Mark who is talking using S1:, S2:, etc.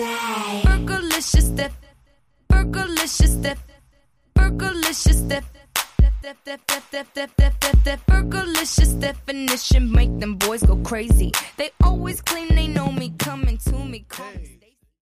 S1: Fergalicious def, Fergalicious def, Fergalicious def. Fergalicious definition make them boys go crazy. They always claim they know me, coming to me.